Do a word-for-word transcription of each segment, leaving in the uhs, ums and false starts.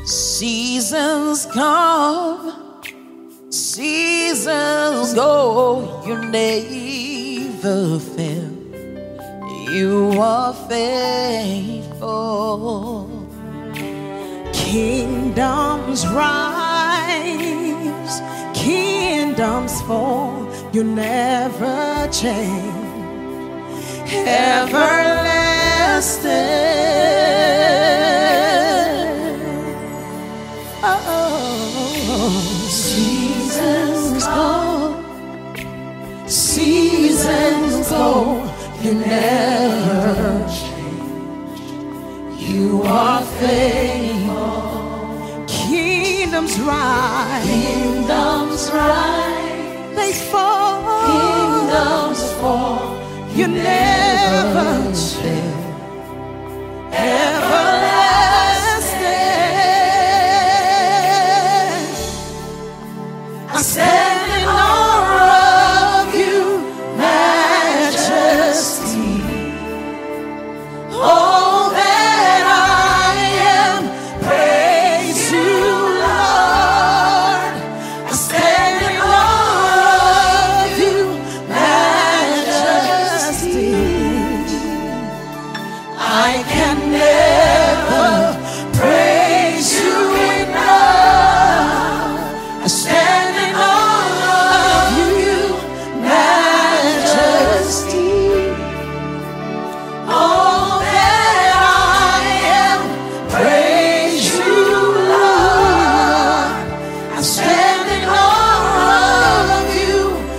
Seasons come, seasons go, you never fail. You are faithful. Kingdoms rise, kingdoms fall, you never change. Everlasting. Oh, seasons go, seasons go, you never change. You are faithful. Kingdoms rise, kingdoms rise, they fall, kingdoms fall, you never change. Everlasting. I stand in awe of you, majesty. All that I am, praise you, Lord. I stand in awe of you, majesty. I can never praise you enough. I stand in awe of you, majesty. All that I am, praise you, Lord. I stand in awe of you,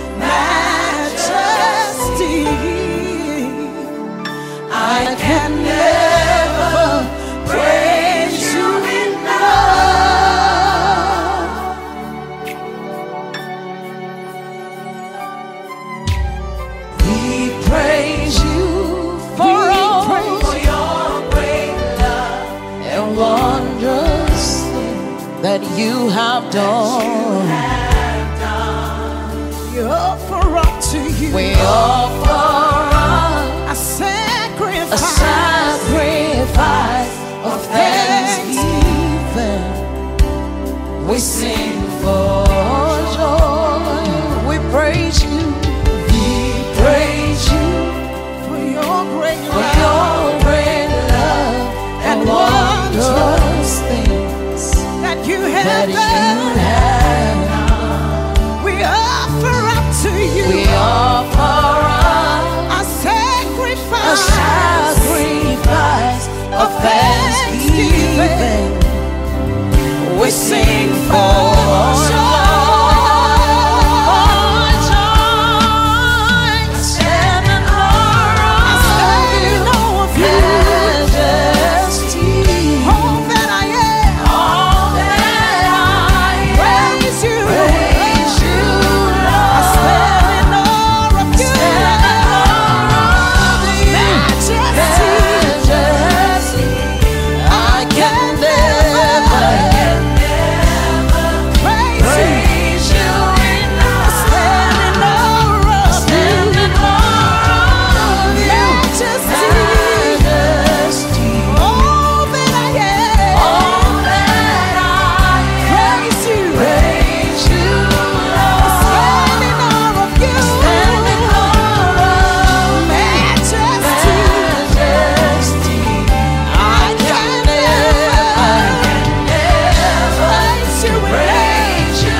majesty. I can never praise you enough. We praise you for all for your great love and wondrous things that you have done. We offer up to you We offer up a sacrifice, a sacrifice of thanksgiving. We sing for joy. We praise you. We praise you for your great for love your great love and wondrous things that you have that you done. have. We offer up to you We offer up a a sacrifice, sacrifice of thanksgiving. We sing for joy. Stand in awe of you, majesty. all that I am, All that I praise you. praise you, I stand in awe of you, majesty. majesty. I can never Praise you. praise you enough. Stand in awe of Stand in awe of you, majesty. majesty. All that I am, All that I praise you. praise you, Lord. Stand in awe of you, Stand in awe of majesty. majesty. I can never Praise you praise you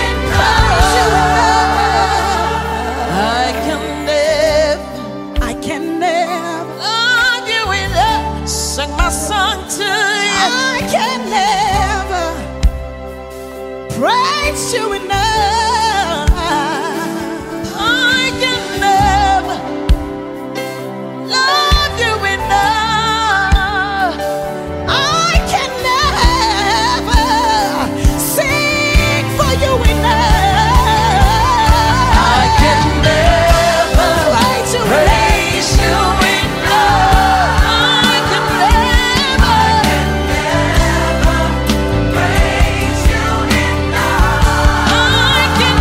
enough. I can never I can never, love you enough. Sing my song to you. I can never praise you enough. I can never love you enough. I can never sing for you enough. I can never praise you praise you enough. I can never praise you enough. I can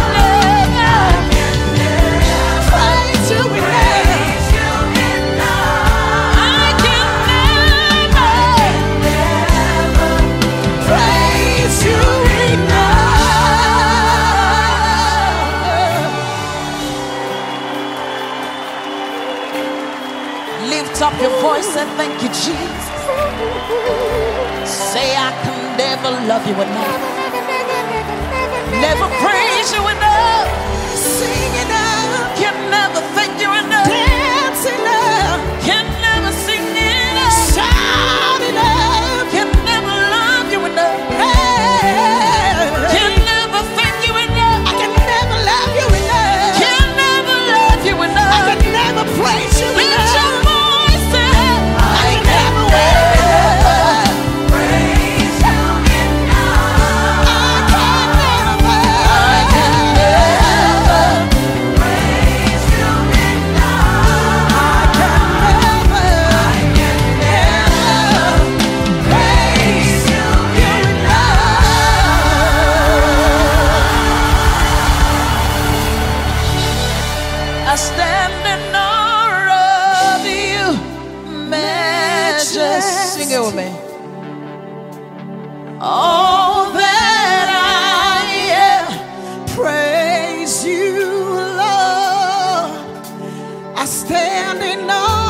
Thank you, Jesus. Say I can never love you enough. Never praise you enough. Sing enough. Can never thank you enough. Dance enough. Can never sing enough. Shout enough. Can never love you enough. Hey. Can never thank you enough. I can never love you enough. Can never love you enough. I can never praise you enough. Lift your voice and I can never praise you enough. I can never. I can never praise you enough. I can never. I can never praise you enough. I stand in awe of you, majesty. Sing it with me. All that I am, praise you, Lord. I stand in awe